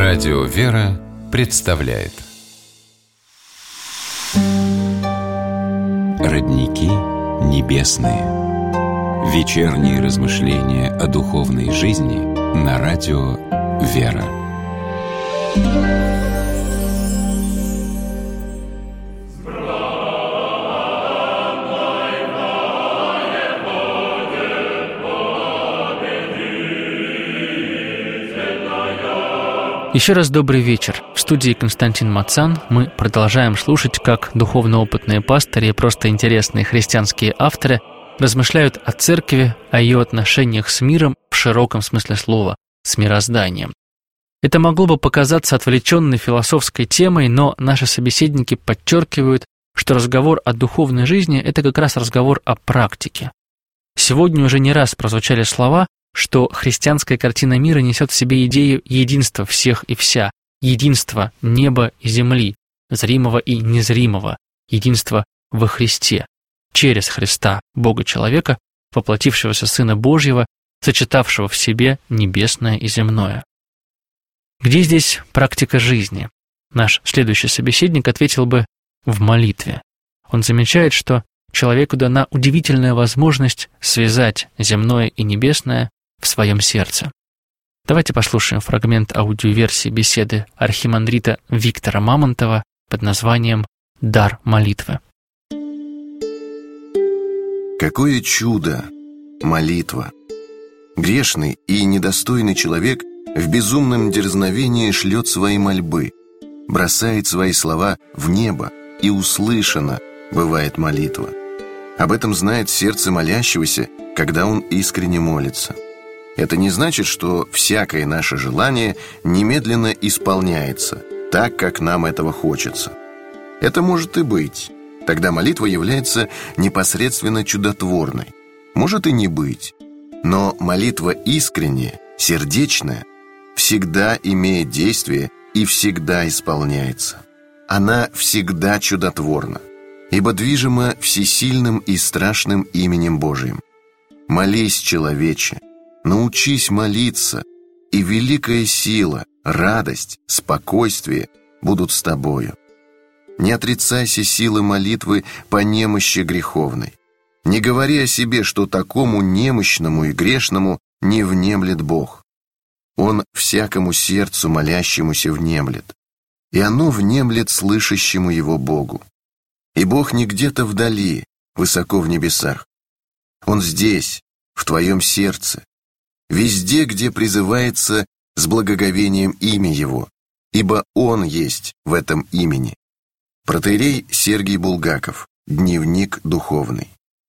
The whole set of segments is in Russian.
Радио «Вера» представляет Родники небесные. Вечерние размышления о духовной жизни на радио «Вера». Еще раз добрый вечер. В студии Константин Мацан. Мы продолжаем слушать, как духовно опытные пастыри и просто интересные христианские авторы размышляют о церкви, о ее отношениях с миром в широком смысле слова, с мирозданием. Это могло бы показаться отвлеченной философской темой, но наши собеседники подчеркивают, что разговор о духовной жизни – это как раз разговор о практике. Сегодня уже не раз прозвучали слова, что христианская картина мира несет в себе идею единства всех и вся, единства неба и земли, зримого и незримого, единства во Христе, через Христа, Бога-человека, воплотившегося Сына Божьего, сочетавшего в себе небесное и земное. Где здесь практика жизни? Наш следующий собеседник ответил бы в молитве. Он замечает, что человеку дана удивительная возможность связать земное и небесное в своем сердце. Давайте послушаем фрагмент аудиоверсии беседы архимандрита Виктора Мамонтова под названием «Дар молитвы». Какое чудо! Молитва! Грешный и недостойный человек в безумном дерзновении шлет свои мольбы, бросает свои слова в небо, и услышана бывает молитва. Об этом знает сердце молящегося, когда он искренне молится. Это не значит, что всякое наше желание немедленно исполняется, так, как нам этого хочется. Это может и быть. Тогда молитва является непосредственно чудотворной. Может и не быть. Но молитва искренняя, сердечная, всегда имеет действие и всегда исполняется. Она всегда чудотворна, ибо движима всесильным и страшным именем Божиим. Молись, человече, научись молиться, и великая сила, радость, спокойствие будут с тобою. Не отрицайся силы молитвы по немощи греховной. Не говори о себе, что такому немощному и грешному не внемлет Бог. Он всякому сердцу молящемуся внемлет, и оно внемлет слышащему его Богу. И Бог не где-то вдали, высоко в небесах. Он здесь, в твоем сердце, везде, где призывается с благоговением имя Его, ибо Он есть в этом имени. Протоиерей Сергий Булгаков. Дневник духовный.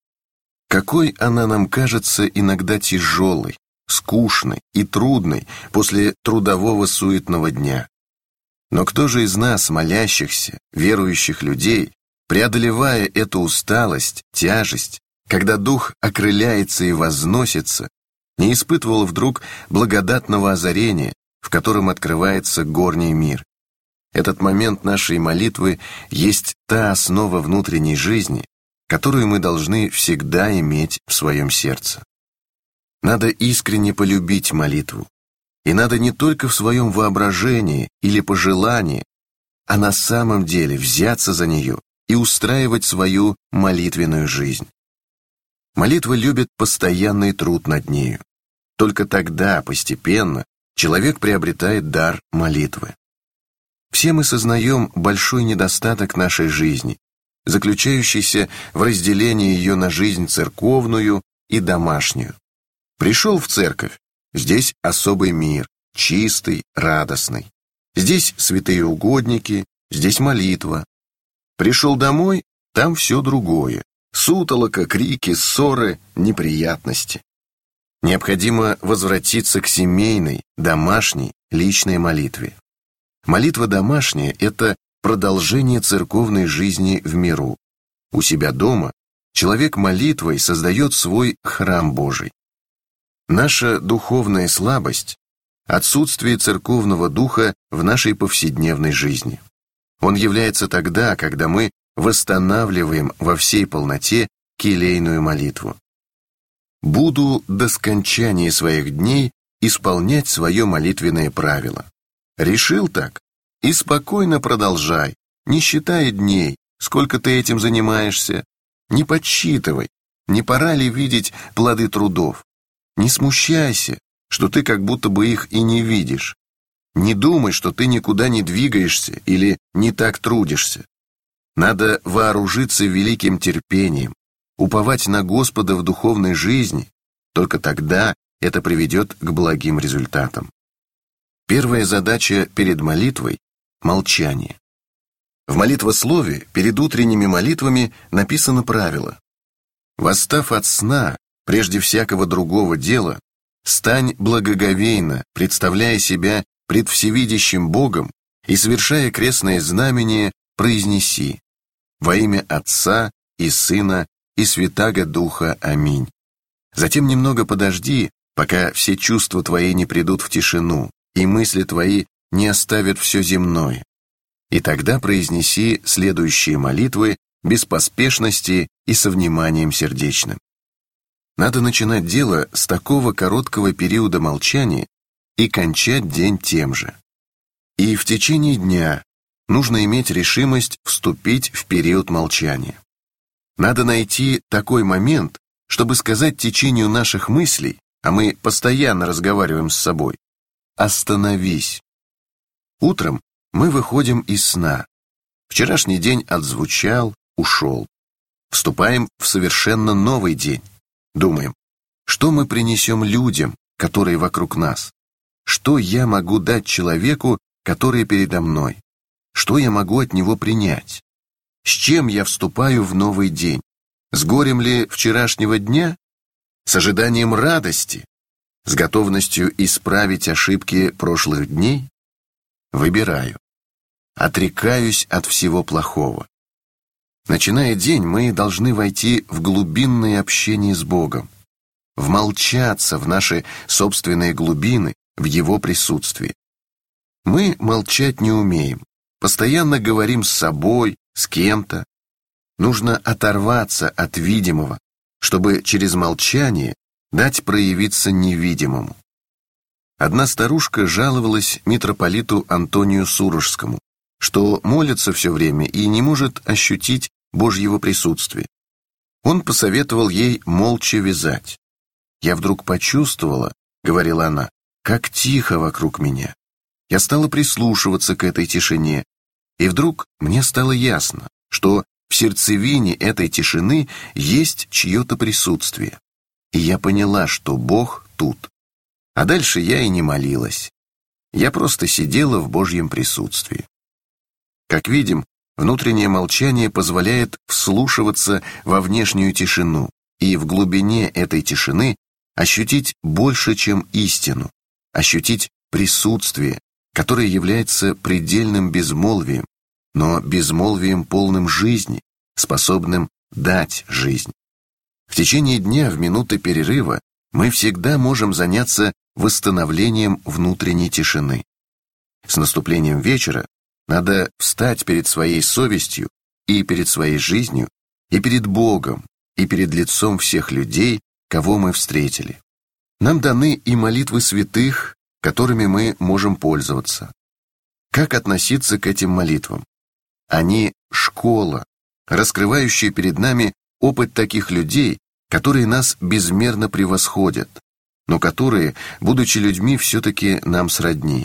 Какой она нам кажется иногда тяжелой, скучной и трудной после трудового суетного дня. Но кто же из нас, молящихся, верующих людей, преодолевая эту усталость, тяжесть, когда дух окрыляется и возносится, не испытывал вдруг благодатного озарения, в котором открывается горний мир? Этот момент нашей молитвы есть та основа внутренней жизни, которую мы должны всегда иметь в своем сердце. Надо искренне полюбить молитву, и надо не только в своем воображении или пожелании, а на самом деле взяться за нее и устраивать свою молитвенную жизнь. Молитва любит постоянный труд над нею. Только тогда, постепенно, человек приобретает дар молитвы. Все мы сознаем большой недостаток нашей жизни, заключающийся в разделении ее на жизнь церковную и домашнюю. Пришел в церковь, здесь особый мир, чистый, радостный. Здесь святые угодники, здесь молитва. Пришел домой, там все другое. Сутолока, крики, ссоры, неприятности. Необходимо возвратиться к семейной, домашней, личной молитве. Молитва домашняя – это продолжение церковной жизни в миру. У себя дома человек молитвой создает свой храм Божий. Наша духовная слабость – отсутствие церковного духа в нашей повседневной жизни. Он является тогда, когда мы восстанавливаем во всей полноте келейную молитву. «Буду до скончания своих дней исполнять свое молитвенное правило. Решил так? И спокойно продолжай, не считай дней, сколько ты этим занимаешься. Не подсчитывай, не пора ли видеть плоды трудов. Не смущайся, что ты как будто бы их и не видишь. Не думай, что ты никуда не двигаешься или не так трудишься. Надо вооружиться великим терпением, уповать на Господа в духовной жизни, только тогда это приведет к благим результатам. Первая задача перед молитвой – молчание. В молитвослове перед утренними молитвами написано правило: «Восстав от сна, прежде всякого другого дела, стань благоговейно, представляя себя пред всевидящим Богом и, совершая крестное знамение, произнеси: во имя Отца и Сына и Святаго Духа. Аминь». Затем немного подожди, пока все чувства твои не придут в тишину, и мысли твои не оставят все земное. И тогда произнеси следующие молитвы без поспешности и со вниманием сердечным. Надо начинать дело с такого короткого периода молчания и кончать день тем же. И в течение дня нужно иметь решимость вступить в период молчания. Надо найти такой момент, чтобы сказать течению наших мыслей, а мы постоянно разговариваем с собой: «Остановись». Утром мы выходим из сна. Вчерашний день отзвучал, ушел. Вступаем в совершенно новый день. Думаем, что мы принесем людям, которые вокруг нас? Что я могу дать человеку, который передо мной? Что я могу от него принять? С чем я вступаю в новый день? С горем ли вчерашнего дня? С ожиданием радости? С готовностью исправить ошибки прошлых дней? Выбираю. Отрекаюсь от всего плохого. Начиная день, мы должны войти в глубинное общение с Богом, вмолчаться в наши собственные глубины, в Его присутствии. Мы молчать не умеем, постоянно говорим с собой, с кем-то. Нужно оторваться от видимого, чтобы через молчание дать проявиться невидимому. Одна старушка жаловалась митрополиту Антонию Сурожскому, что молится все время и не может ощутить Божьего присутствия. Он посоветовал ей молча вязать. «Я вдруг почувствовала, — говорила она, — как тихо вокруг меня. Я стала прислушиваться к этой тишине, и вдруг мне стало ясно, что в сердцевине этой тишины есть чье-то присутствие. И я поняла, что Бог тут. А дальше я и не молилась. Я просто сидела в Божьем присутствии». Как видим, внутреннее молчание позволяет вслушиваться во внешнюю тишину и в глубине этой тишины ощутить больше, чем истину, ощутить присутствие, которое является предельным безмолвием, но безмолвием полным жизни, способным дать жизнь. В течение дня, в минуты перерыва, мы всегда можем заняться восстановлением внутренней тишины. С наступлением вечера надо встать перед своей совестью и перед своей жизнью, и перед Богом, и перед лицом всех людей, кого мы встретили. Нам даны и молитвы святых, которыми мы можем пользоваться. Как относиться к этим молитвам? Они – школа, раскрывающая перед нами опыт таких людей, которые нас безмерно превосходят, но которые, будучи людьми, все-таки нам сродни.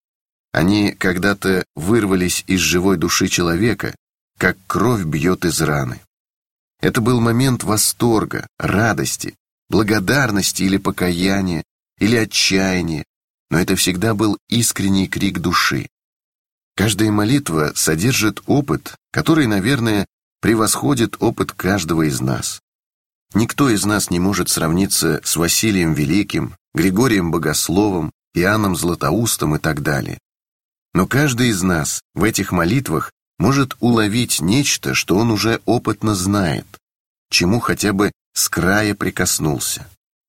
Они когда-то вырвались из живой души человека, как кровь бьет из раны. Это был момент восторга, радости, благодарности или покаяния, или отчаяния, но это всегда был искренний крик души. Каждая молитва содержит опыт, который, наверное, превосходит опыт каждого из нас. Никто из нас не может сравниться с Василием Великим, Григорием Богословом, Иоанном Златоустом и так далее. Но каждый из нас в этих молитвах может уловить нечто, что он уже опытно знает, чему хотя бы с края прикоснулся.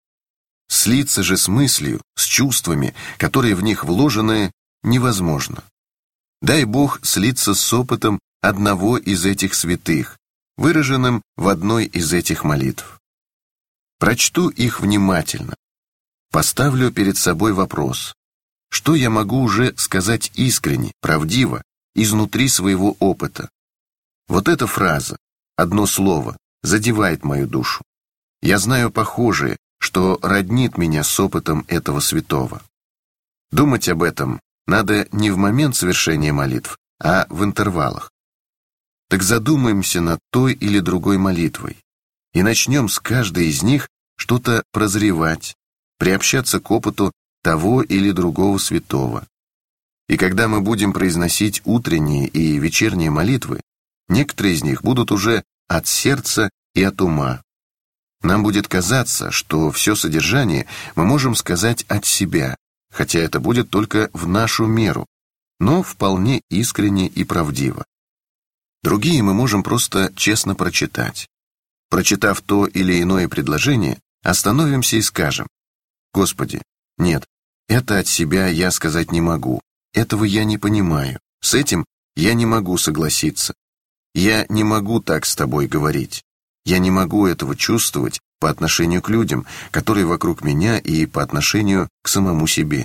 Слиться же с мыслью, с чувствами, которые в них вложены, невозможно. Дай Бог слиться с опытом одного из этих святых, выраженным в одной из этих молитв. Прочту их внимательно. Поставлю перед собой вопрос: что я могу уже сказать искренне, правдиво, изнутри своего опыта? Вот эта фраза, одно слово, задевает мою душу. Я знаю похожее, что роднит меня с опытом этого святого. Думать об этом надо не в момент совершения молитв, а в интервалах. Так задумаемся над той или другой молитвой и начнем с каждой из них что-то прозревать, приобщаться к опыту того или другого святого. И когда мы будем произносить утренние и вечерние молитвы, некоторые из них будут уже от сердца и от ума. Нам будет казаться, что все содержание мы можем сказать от себя, хотя это будет только в нашу меру, но вполне искренне и правдиво. Другие мы можем просто честно прочитать. Прочитав то или иное предложение, остановимся и скажем: «Господи, нет, это от себя я сказать не могу, этого я не понимаю, с этим я не могу согласиться. Я не могу так с тобой говорить. Я не могу этого чувствовать по отношению к людям, которые вокруг меня, и по отношению к самому себе».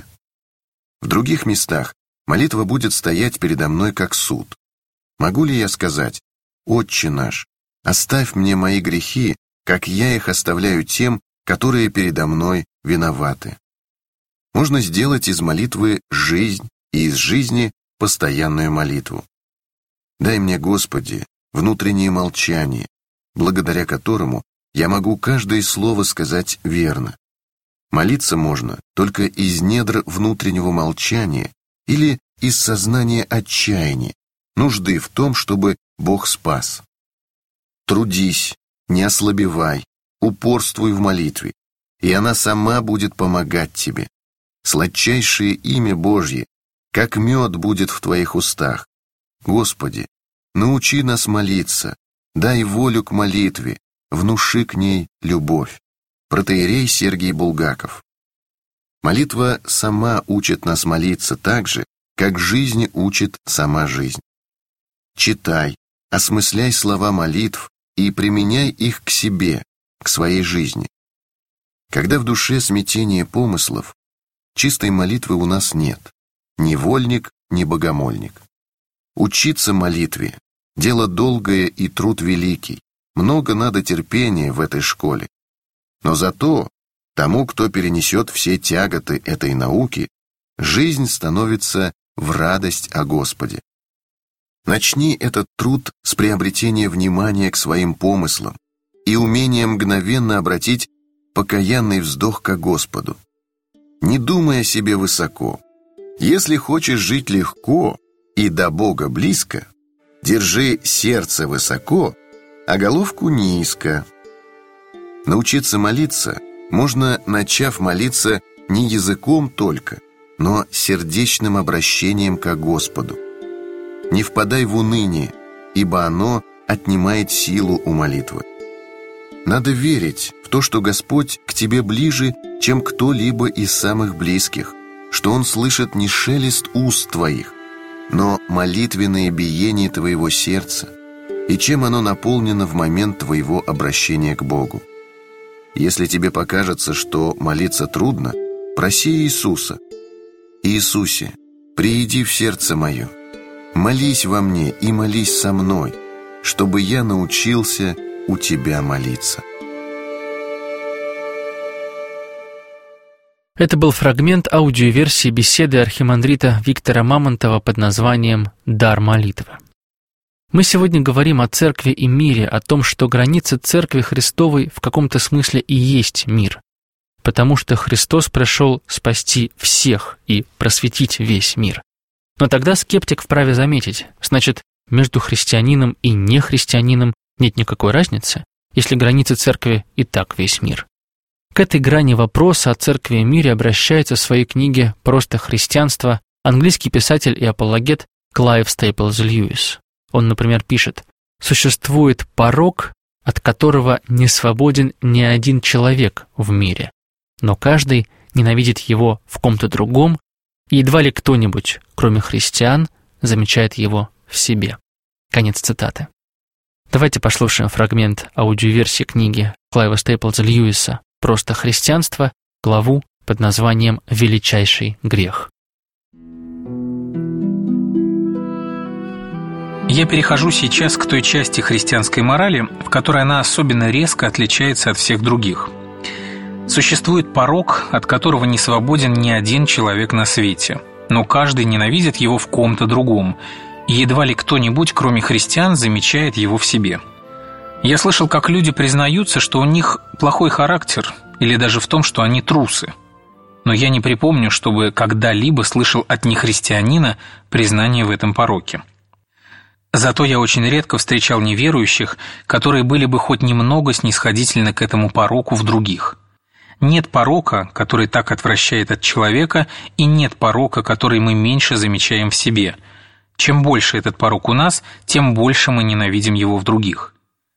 В других местах молитва будет стоять передо мной как суд. Могу ли я сказать: «Отче наш, оставь мне мои грехи, как я их оставляю тем, которые передо мной виноваты»? Можно сделать из молитвы жизнь и из жизни постоянную молитву. Дай мне, Господи, внутреннее молчание, благодаря которому я могу каждое слово сказать верно. Молиться можно только из недр внутреннего молчания или из сознания отчаяния, нужды в том, чтобы Бог спас. Трудись, не ослабевай, упорствуй в молитве, и она сама будет помогать тебе. Сладчайшее имя Божье, как мед, будет в твоих устах. Господи, научи нас молиться, дай волю к молитве, внуши к ней любовь. Протоиерей Сергий Булгаков. Молитва сама учит нас молиться так же, как жизнь учит сама жизнь. Читай, осмысляй слова молитв и применяй их к себе, к своей жизни. Когда в душе смятение помыслов, чистой молитвы у нас нет, ни вольник, ни богомольник. Учиться молитве – дело долгое и труд великий, много надо терпения в этой школе. Но зато тому, кто перенесет все тяготы этой науки, жизнь становится в радость о Господе. Начни этот труд с приобретения внимания к своим помыслам и умения мгновенно обратить покаянный вздох ко Господу. Не думай о себе высоко. Если хочешь жить легко и до Бога близко, держи сердце высоко, а головку низко. Научиться молиться можно, начав молиться не языком только, но сердечным обращением ко Господу. Не впадай в уныние, ибо оно отнимает силу у молитвы. Надо верить в то, что Господь к тебе ближе, чем кто-либо из самых близких, что Он слышит не шелест уст твоих, но молитвенное биение твоего сердца, и чем оно наполнено в момент твоего обращения к Богу. Если тебе покажется, что молиться трудно, проси Иисуса: «Иисусе, прииди в сердце мое, молись во мне и молись со мной, чтобы я научился у Тебя молиться». Это был фрагмент аудиоверсии беседы архимандрита Виктора Мамонтова под названием «Дар молитвы». Мы сегодня говорим о церкви и мире, о том, что границы церкви Христовой в каком-то смысле и есть мир, потому что Христос пришел спасти всех и просветить весь мир. Но тогда скептик вправе заметить, значит, между христианином и нехристианином нет никакой разницы, если границы церкви и так весь мир. К этой грани вопроса о церкви и мире обращается в своей книге «Просто христианство» английский писатель и апологет Клайв Стейплз Льюис. Он, например, пишет: «Существует порок, от которого не свободен ни один человек в мире, но каждый ненавидит его в ком-то другом, и едва ли кто-нибудь, кроме христиан, замечает его в себе». Конец цитаты. Давайте послушаем фрагмент аудиоверсии книги Клайва Стейплза Льюиса «Просто христианство», главу под названием «Величайший грех». Я перехожу сейчас к той части христианской морали, в которой она особенно резко отличается от всех других. Существует порок, от которого не свободен ни один человек на свете, но каждый ненавидит его в ком-то другом, и едва ли кто-нибудь, кроме христиан, замечает его в себе. Я слышал, как люди признаются, что у них плохой характер, или даже в том, что они трусы. Но я не припомню, чтобы когда-либо слышал от нехристианина признание в этом пороке. Зато я очень редко встречал неверующих, которые были бы хоть немного снисходительны к этому пороку в других. Нет порока, который так отвращает от человека, и нет порока, который мы меньше замечаем в себе. Чем больше этот порок у нас, тем больше мы ненавидим его в других.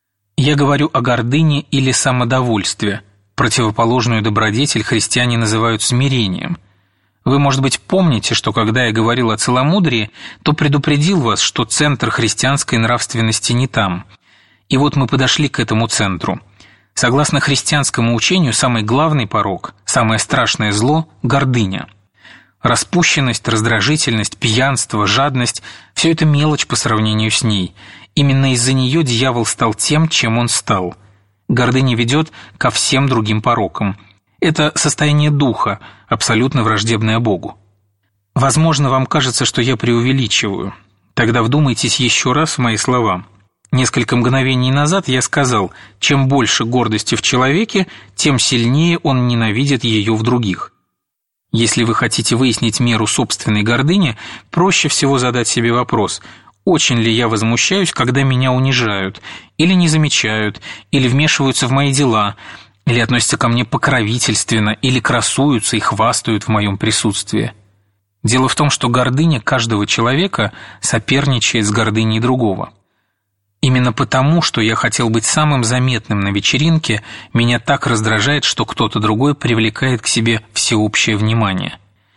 Я говорю о гордыне или самодовольстве. Противоположную добродетель христиане называют смирением. Вы, может быть, помните, что когда я говорил о целомудрии, то предупредил вас, что центр христианской нравственности не там. И вот мы подошли к этому центру. Согласно христианскому учению, самый главный порок, самое страшное зло – гордыня. Распущенность, раздражительность, пьянство, жадность – все это мелочь по сравнению с ней. Именно из-за нее дьявол стал тем, чем он стал. Гордыня ведет ко всем другим порокам. Это состояние духа, абсолютно враждебное Богу. Возможно, вам кажется, что я преувеличиваю. Тогда вдумайтесь еще раз в мои слова. Несколько мгновений назад я сказал, чем больше гордости в человеке, тем сильнее он ненавидит ее в других. Если вы хотите выяснить меру собственной гордыни, проще всего задать себе вопрос: очень ли я возмущаюсь, когда меня унижают, или не замечают, или вмешиваются в мои дела, или относятся ко мне покровительственно, или красуются и хвастают в моем присутствии. Дело в том, что гордыня каждого человека соперничает с гордыней другого. Именно потому, что я хотел быть самым заметным на вечеринке, меня так раздражает, что кто-то другой привлекает к себе всеобщее внимание.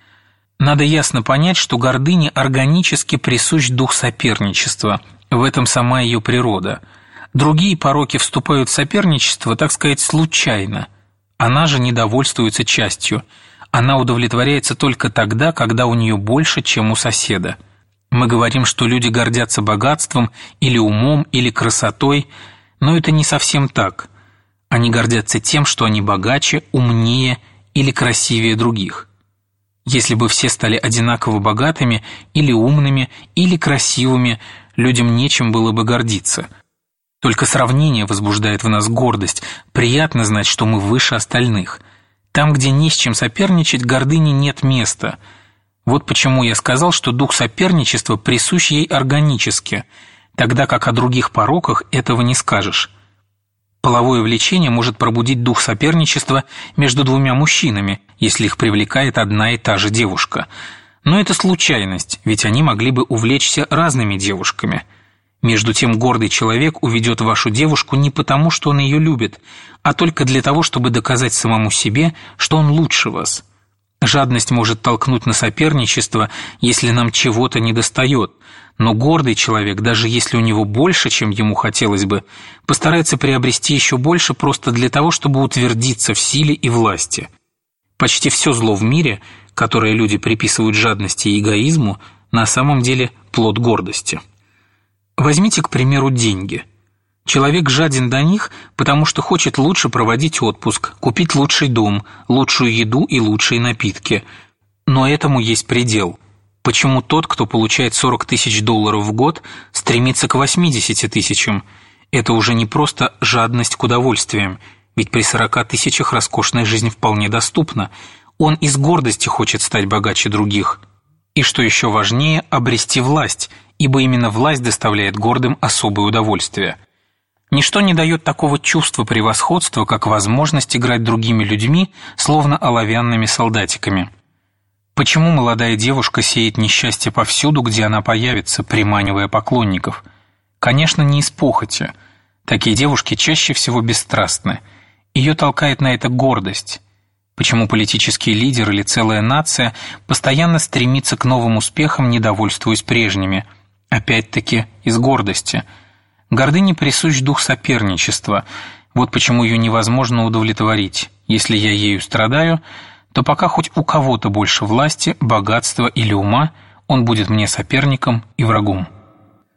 Надо ясно понять, что гордыне органически присущ дух соперничества, в этом сама ее природа. Другие пороки вступают в соперничество, так сказать, случайно. Она же не довольствуется частью. Она удовлетворяется только тогда, когда у нее больше, чем у соседа. Мы говорим, что люди гордятся богатством или умом, или красотой, но это не совсем так. Они гордятся тем, что они богаче, умнее или красивее других. Если бы все стали одинаково богатыми, или умными, или красивыми, людям нечем было бы гордиться. Только сравнение возбуждает в нас гордость. Приятно знать, что мы выше остальных. Там, где не с чем соперничать, гордыне нет места. Вот почему я сказал, что дух соперничества присущ ей органически, тогда как о других пороках этого не скажешь. Половое влечение может пробудить дух соперничества между двумя мужчинами, если их привлекает одна и та же девушка. Но это случайность, ведь они могли бы увлечься разными девушками. Между тем, гордый человек уведет вашу девушку не потому, что он ее любит, а только для того, чтобы доказать самому себе, что он лучше вас. Жадность может толкнуть на соперничество, если нам чего-то недостает, но гордый человек, даже если у него больше, чем ему хотелось бы, постарается приобрести еще больше просто для того, чтобы утвердиться в силе и власти. Почти все зло в мире, которое люди приписывают жадности и эгоизму, на самом деле плод гордости. Возьмите, к примеру, деньги. Человек жаден до них, потому что хочет лучше проводить отпуск, купить лучший дом, лучшую еду и лучшие напитки. Но этому есть предел. Почему тот, кто получает $40 тысяч в год, стремится к 80 тысячам? Это уже не просто жадность к удовольствиям, ведь при 40 тысячах роскошная жизнь вполне доступна. Он из гордости хочет стать богаче других. И, что еще важнее, обрести власть, ибо именно власть доставляет гордым особое удовольствие. Ничто не дает такого чувства превосходства, как возможность играть другими людьми, словно оловянными солдатиками. Почему молодая девушка сеет несчастье повсюду, где она появится, приманивая поклонников? Конечно, не из похоти. Такие девушки чаще всего бесстрастны. Ее толкает на это гордость. Почему политический лидер или целая нация постоянно стремится к новым успехам, не довольствуясь прежними? Опять-таки из гордости. Гордыне присущ дух соперничества. Вот почему ее невозможно удовлетворить. Если я ею страдаю, то пока хоть у кого-то больше власти, богатства или ума, он будет мне соперником и врагом.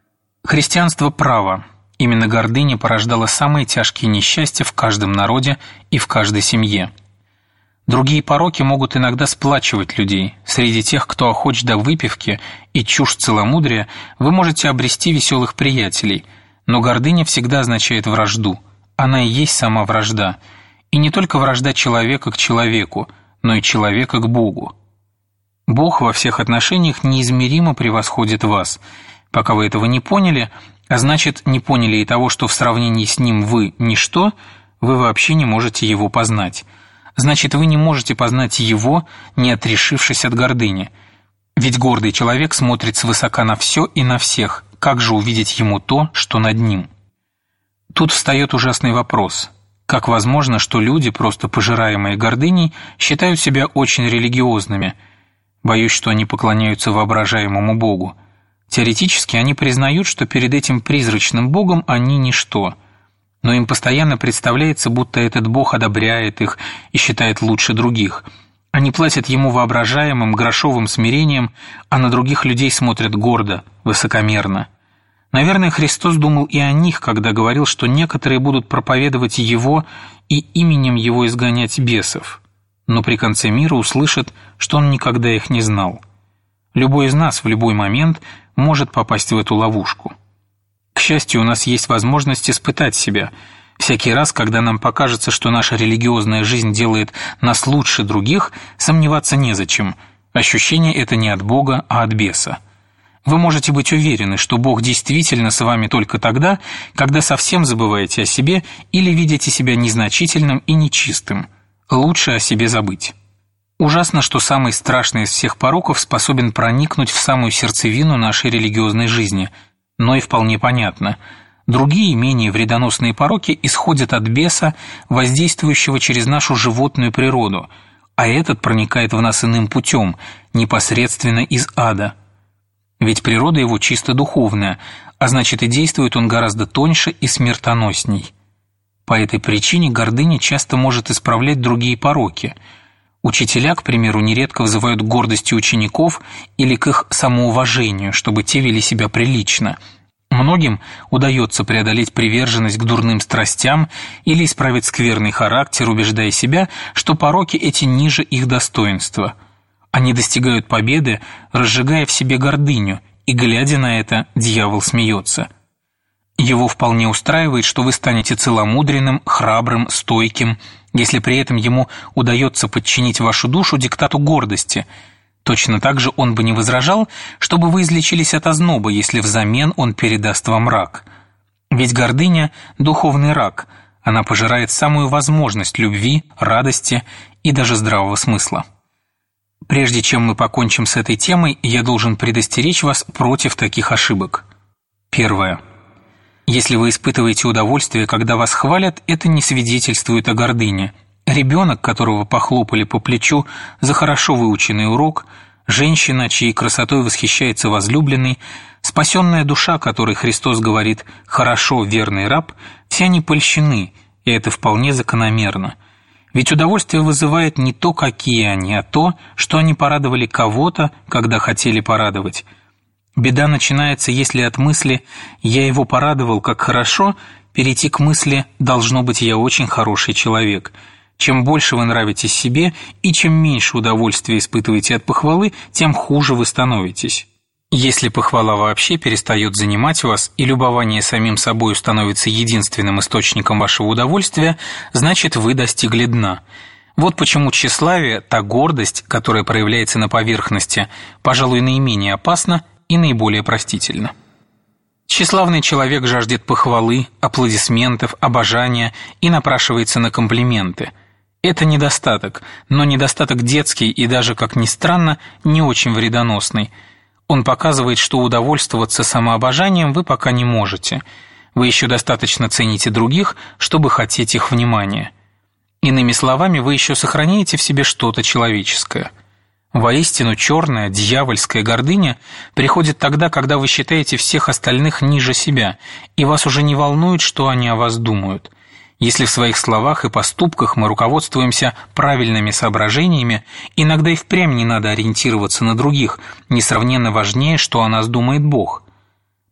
Христианство право. Именно гордыня порождала самые тяжкие несчастья в каждом народе и в каждой семье. Другие пороки могут иногда сплачивать людей. Среди тех, кто охоч до выпивки и чушь целомудрия, вы можете обрести веселых приятелей, но гордыня всегда означает вражду. Она и есть сама вражда. И не только вражда человека к человеку, но и человека к Богу. Бог во всех отношениях неизмеримо превосходит вас. Пока вы этого не поняли, а значит, не поняли и того, что в сравнении с Ним вы – ничто, вы вообще не можете Его познать. Значит, вы не можете познать Его, не отрешившись от гордыни. Ведь гордый человек смотрит свысока на все и на всех. Как же увидеть Ему то, что над Ним? Тут встает ужасный вопрос. Как возможно, что люди, просто пожираемые гордыней, считают себя очень религиозными? Боюсь, что они поклоняются воображаемому Богу. Теоретически они признают, что перед этим призрачным Богом они ничто. Но им постоянно представляется, будто этот Бог одобряет их и считает лучше других. Они платят Ему воображаемым грошовым смирением, а на других людей смотрят гордо, высокомерно. Наверное, Христос думал и о них, когда говорил, что некоторые будут проповедовать Его и именем Его изгонять бесов. Но при конце мира услышат, что Он никогда их не знал. Любой из нас в любой момент может попасть в эту ловушку. К счастью, у нас есть возможность испытать себя. Всякий раз, когда нам покажется, что наша религиозная жизнь делает нас лучше других, сомневаться незачем. Ощущение это не от Бога, а от беса. Вы можете быть уверены, что Бог действительно с вами только тогда, когда совсем забываете о себе или видите себя незначительным и нечистым. Лучше о себе забыть. Ужасно, что самый страшный из всех пороков способен проникнуть в самую сердцевину нашей религиозной жизни, но и вполне понятно. Другие, менее вредоносные пороки исходят от беса, воздействующего через нашу животную природу, а этот проникает в нас иным путем, непосредственно из ада. Ведь природа его чисто духовная, а значит и действует он гораздо тоньше и смертоносней. По этой причине гордыня часто может исправлять другие пороки. Учителя, к примеру, нередко вызывают к гордости учеников или к их самоуважению, чтобы те вели себя прилично. Многим удается преодолеть приверженность к дурным страстям или исправить скверный характер, убеждая себя, что пороки эти ниже их достоинства. Они достигают победы, разжигая в себе гордыню, и, глядя на это, дьявол смеется. Его вполне устраивает, что вы станете целомудренным, храбрым, стойким, если при этом ему удается подчинить вашу душу диктату гордости. Точно так же он бы не возражал, чтобы вы излечились от озноба, если взамен он передаст вам рак. Ведь гордыня – духовный рак, она пожирает самую возможность любви, радости и даже здравого смысла. Прежде чем мы покончим с этой темой, я должен предостеречь вас против таких ошибок. Первое. Если вы испытываете удовольствие, когда вас хвалят, это не свидетельствует о гордыне. Ребенок, которого похлопали по плечу за хорошо выученный урок, женщина, чьей красотой восхищается возлюбленный, спасенная душа, которой Христос говорит «хорошо, верный раб», все они польщены, и это вполне закономерно. Ведь удовольствие вызывает не то, какие они, а то, что они порадовали кого-то, когда хотели порадовать. Беда начинается, если от мысли «я его порадовал как хорошо» перейти к мысли «должно быть, я очень хороший человек». Чем больше вы нравитесь себе и чем меньше удовольствия испытываете от похвалы, тем хуже вы становитесь. Если похвала вообще перестает занимать вас и любование самим собой становится единственным источником вашего удовольствия, значит, вы достигли дна. Вот почему тщеславие, та гордость, которая проявляется на поверхности, пожалуй, наименее опасна и наиболее простительна. Тщеславный человек жаждет похвалы, аплодисментов, обожания и напрашивается на комплименты. Это недостаток, но недостаток детский и даже, как ни странно, не очень вредоносный. Он показывает, что удовольствоваться самообожанием вы пока не можете. Вы еще достаточно цените других, чтобы хотеть их внимания. Иными словами, вы еще сохраняете в себе что-то человеческое. Воистину, черная, дьявольская гордыня приходит тогда, когда вы считаете всех остальных ниже себя, и вас уже не волнует, что они о вас думают. Если в своих словах и поступках мы руководствуемся правильными соображениями, иногда и впрямь не надо ориентироваться на других, несравненно важнее, что о нас думает Бог.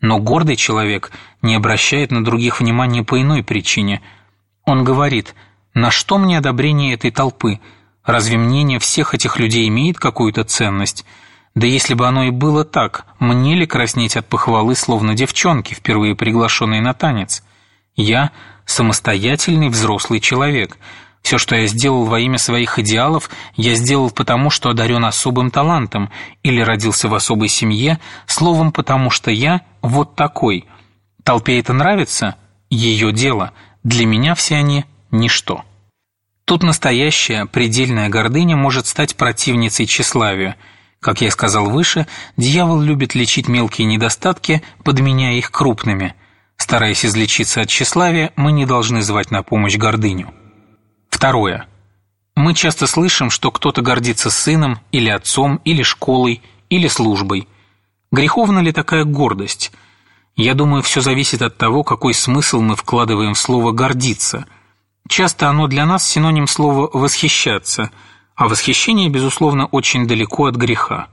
Но гордый человек не обращает на других внимания по иной причине. Он говорит: «На что мне одобрение этой толпы? Разве мнение всех этих людей имеет какую-то ценность? Да если бы оно и было так, мне ли краснеть от похвалы, словно девчонки, впервые приглашенные на танец? Я самостоятельный взрослый человек. Все, что я сделал во имя своих идеалов, я сделал потому, что одарен особым талантом, или родился в особой семье, словом, потому что я вот такой. Толпе это нравится? Ее дело. Для меня все они – ничто». Тут настоящая предельная гордыня может стать противницей тщеславию. Как я сказал выше, дьявол любит лечить мелкие недостатки, подменяя их крупными. Стараясь излечиться от тщеславия, мы не должны звать на помощь гордыню. Второе. Мы часто слышим, что кто-то гордится сыном, или отцом, или школой, или службой. Греховна ли такая гордость? Я думаю, все зависит от того, какой смысл мы вкладываем в слово «гордиться». Часто оно для нас синоним слова «восхищаться», а восхищение, безусловно, очень далеко от греха.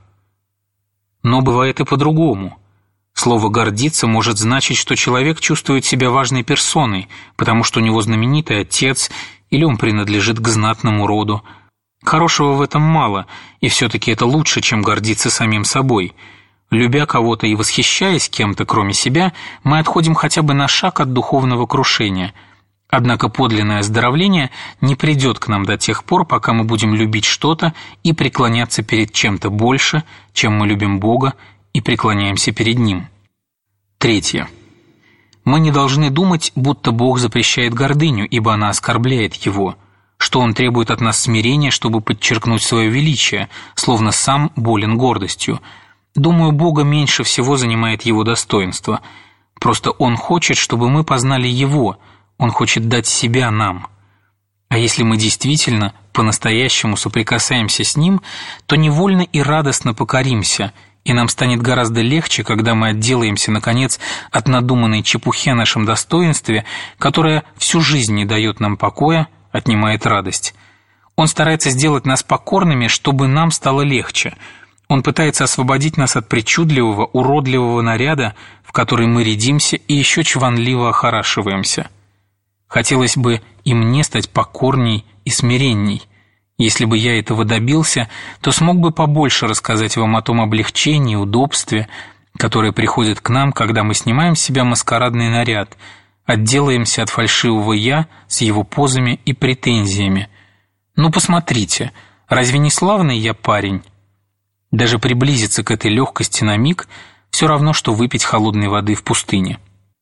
Но бывает и по-другому. Слово «гордиться» может значить, что человек чувствует себя важной персоной, потому что у него знаменитый отец или он принадлежит к знатному роду. Хорошего в этом мало, и все-таки это лучше, чем гордиться самим собой. Любя кого-то и восхищаясь кем-то, кроме себя, мы отходим хотя бы на шаг от духовного крушения. Однако подлинное оздоровление не придет к нам до тех пор, пока мы будем любить что-то и преклоняться перед чем-то больше, чем мы любим Бога и преклоняемся перед Ним. Третье. Мы не должны думать, будто Бог запрещает гордыню, ибо она оскорбляет Его, что Он требует от нас смирения, чтобы подчеркнуть свое величие, словно Сам болен гордостью. Думаю, Бога меньше всего занимает Его достоинство. Просто Он хочет, чтобы мы познали Его, Он хочет дать себя нам. А если мы действительно по-настоящему соприкасаемся с Ним, то невольно и радостно покоримся, и нам станет гораздо легче, когда мы отделаемся, наконец, от надуманной чепухи о нашем достоинстве, которая всю жизнь не дает нам покоя, отнимает радость. Он старается сделать нас покорными, чтобы нам стало легче. Он пытается освободить нас от причудливого, уродливого наряда, в который мы рядимся и еще чванливо охорашиваемся. Хотелось бы и мне стать покорней и смиренней. Если бы я этого добился, то смог бы побольше рассказать вам о том облегчении и удобстве, которое приходит к нам, когда мы снимаем с себя маскарадный наряд, отделаемся от фальшивого «я» с его позами и претензиями. Ну, посмотрите, разве не славный я парень? Даже приблизиться к этой легкости на миг все равно, что выпить холодной воды в пустыне.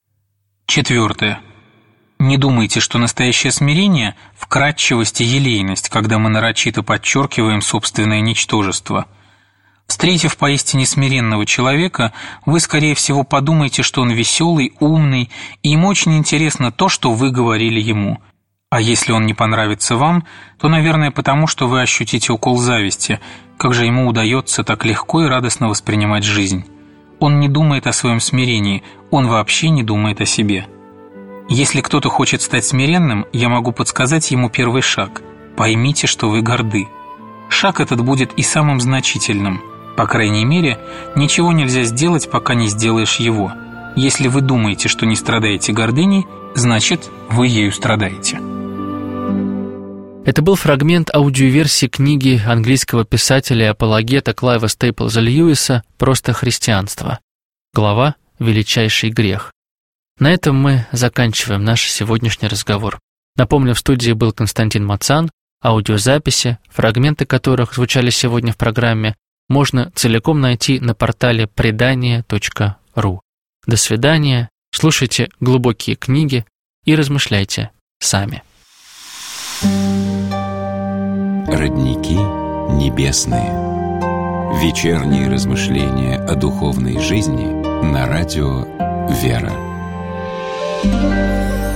Четвертое. Не думайте, что настоящее смирение – вкрадчивость и елейность, когда мы нарочито подчеркиваем собственное ничтожество. Встретив поистине смиренного человека, вы, скорее всего, подумаете, что он веселый, умный, и ему очень интересно то, что вы говорили ему. А если он не понравится вам, то, наверное, потому что вы ощутите укол зависти, как же ему удается так легко и радостно воспринимать жизнь. Он не думает о своем смирении, он вообще не думает о себе. Если кто-то хочет стать смиренным, я могу подсказать ему первый шаг. Поймите, что вы горды. Шаг этот будет и самым значительным. По крайней мере, ничего нельзя сделать, пока не сделаешь его. Если вы думаете, что не страдаете гордыней, значит, вы ею страдаете. Это был фрагмент аудиоверсии книги английского писателя и апологета Клайва Стейплза Льюиса «Просто христианство». Глава «Величайший грех». На этом мы заканчиваем наш сегодняшний разговор. Напомню, в студии был Константин Мацан. Аудиозаписи, фрагменты которых звучали сегодня в программе, можно целиком найти на портале предание.ру. До свидания, слушайте глубокие книги и размышляйте сами. Родники небесные. Вечерние размышления о духовной жизни на радио «Вера».